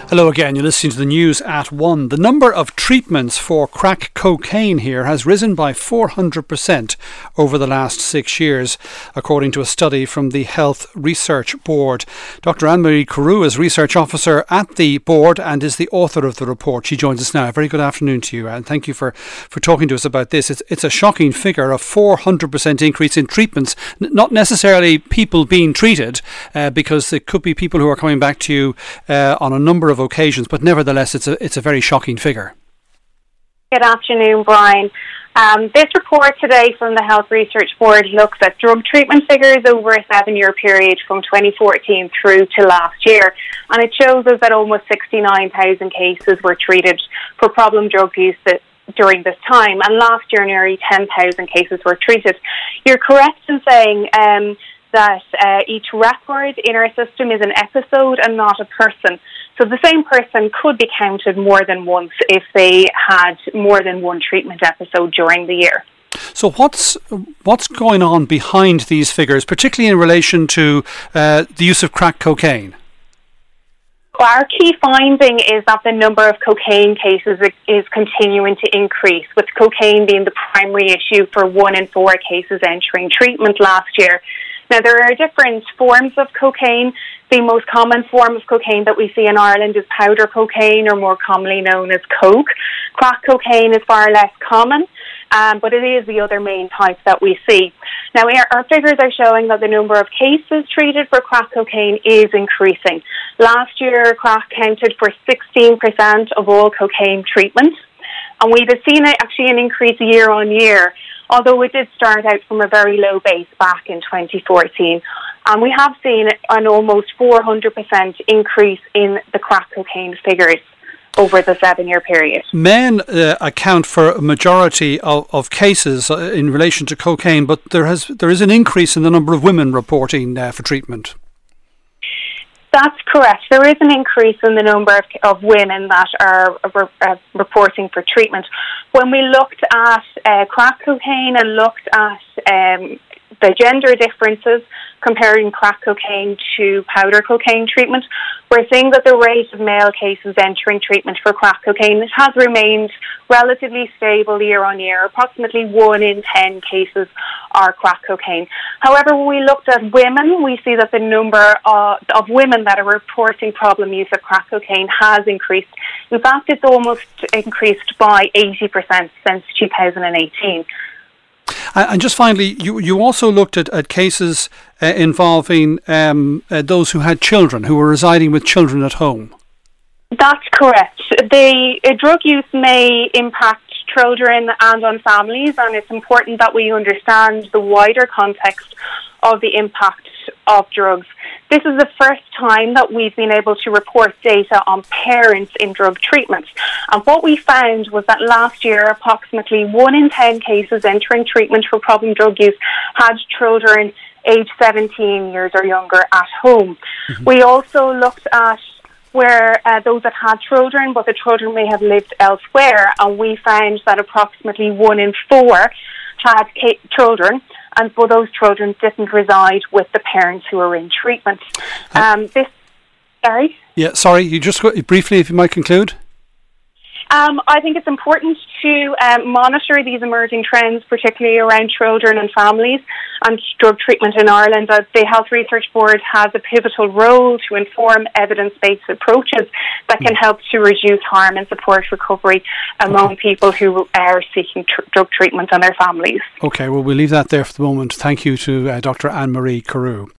Hello again, you're listening to the news at 1. The number of treatments for crack cocaine here has risen by 400% over the last 6 years, according to a study from the Health Research Board. Dr. Anne-Marie Carew is Research Officer at the board and is the author of the report. She joins us now. A very good afternoon to you, and thank you for talking to us about this. It's a shocking figure, a 400% increase in treatments, not necessarily people being treated, because it could be people who are coming back to you on a number of occasions, but nevertheless it's a very shocking figure. Good afternoon, Brian. This report today from the Health Research Board looks at drug treatment figures over a 7-year period from 2014 through to last year, and it shows us that almost 69,000 cases were treated for problem drug use during this time, and last year nearly 10,000 cases were treated. You're correct in saying that each record in our system is an episode and not a person. So the same person could be counted more than once if they had more than one treatment episode during the year. So what's going on behind these figures, particularly in relation to the use of crack cocaine? Our key finding is that the number of cocaine cases is continuing to increase, with cocaine being the primary issue for 1 in 4 cases entering treatment last year. Now, there are different forms of cocaine. The most common form of cocaine that we see in Ireland is powder cocaine, or more commonly known as coke. Crack cocaine is far less common, but it is the other main type that we see. Now, our figures are showing that the number of cases treated for crack cocaine is increasing. Last year, crack counted for 16% of all cocaine treatments, and we've seen an increase year on year, although it did start out from a very low base back in 2014. And we have seen an almost 400% increase in the crack cocaine figures over the 7-year period. Men account for a majority of cases in relation to cocaine, but there is an increase in the number of women reporting for treatment. That's correct. There is an increase in the number of women that are reporting for treatment. When we looked at crack cocaine and looked at the gender differences comparing crack cocaine to powder cocaine treatment, we're seeing that the rate of male cases entering treatment for crack cocaine has remained relatively stable year on year. Approximately 1 in 10 cases are crack cocaine. However, when we looked at women, we see that the number of women that are reporting problem use of crack cocaine has increased. In fact, it's almost increased by 80% since 2018. And just finally, you also looked at cases involving those who had children, who were residing with children at home. That's correct. The drug use may impact children and on families, and it's important that we understand the wider context of the impact of drugs. This is the first time that we've been able to report data on parents in drug treatment. And what we found was that last year, approximately 1 in 10 cases entering treatment for problem drug use had children aged 17 years or younger at home. Mm-hmm. We also looked at where those that had children, but the children may have lived elsewhere, and we found that approximately 1 in 4 had children, and for those children didn't reside with the parents who are in treatment. Sorry, you just briefly, if you might conclude. I think it's important to monitor these emerging trends, particularly around children and families and drug treatment in Ireland. The Health Research Board has a pivotal role to inform evidence-based approaches that can help to reduce harm and support recovery among people who are seeking drug treatment and their families. Okay, well, we'll leave that there for the moment. Thank you to Dr. Anne-Marie Carew.